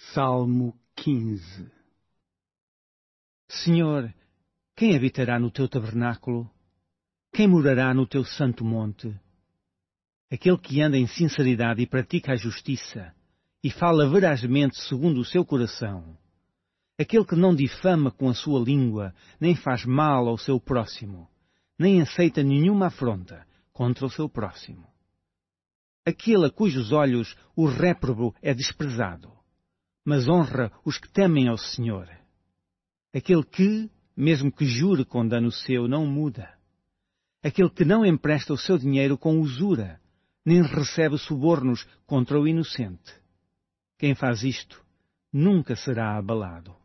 Salmo 15. Senhor, quem habitará no teu tabernáculo? Quem morará no teu santo monte? Aquele que anda em sinceridade e pratica a justiça, e fala verazmente segundo o seu coração. Aquele que não difama com a sua língua, nem faz mal ao seu próximo, nem aceita nenhuma afronta contra o seu próximo. Aquele a cujos olhos o réprobo é desprezado, mas honra os que temem ao Senhor. Aquele que, mesmo que jure com dano seu, não muda. Aquele que não empresta o seu dinheiro com usura, nem recebe subornos contra o inocente. Quem faz isto nunca será abalado.